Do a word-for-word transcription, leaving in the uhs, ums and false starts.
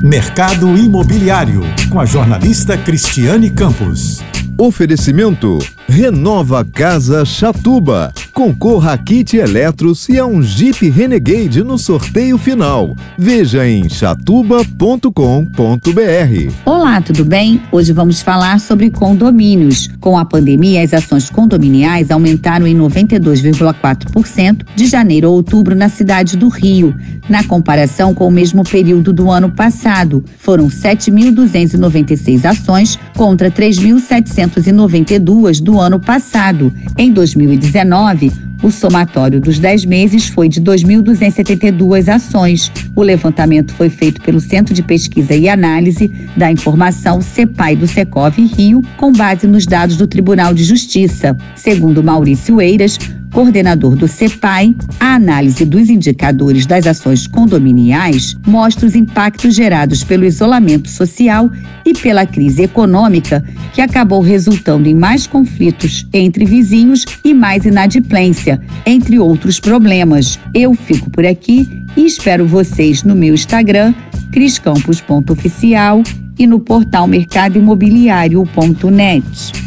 Mercado Imobiliário, com a jornalista Cristiane Campos. Oferecimento: Renova Casa Chatuba. Concorra a kit Eletros e a um Jeep Renegade no sorteio final. Veja em chatuba ponto com ponto b r. Olá, tudo bem? Hoje vamos falar sobre condomínios. Com a pandemia, as ações condominiais aumentaram em noventa e dois vírgula quatro por cento de janeiro a outubro na cidade do Rio, na comparação com o mesmo período do ano passado. Foram sete mil duzentas e noventa e seis ações contra três mil setecentas e noventa e duas do ano passado. Em dois mil e dezenove, o somatório dos dez meses foi de dois mil duzentas e setenta e duas ações. O levantamento foi feito pelo Centro de Pesquisa e Análise da Informação CEPAI do Secov Rio, com base nos dados do Tribunal de Justiça. Segundo Maurício Eiras, coordenador do CEPAI, a análise dos indicadores das ações condominiais mostra os impactos gerados pelo isolamento social e pela crise econômica, que acabou resultando em mais conflitos entre vizinhos e mais inadimplência, entre outros problemas. Eu fico por aqui e espero vocês no meu Instagram, cris campos ponto oficial, e no portal mercado imobiliário ponto net.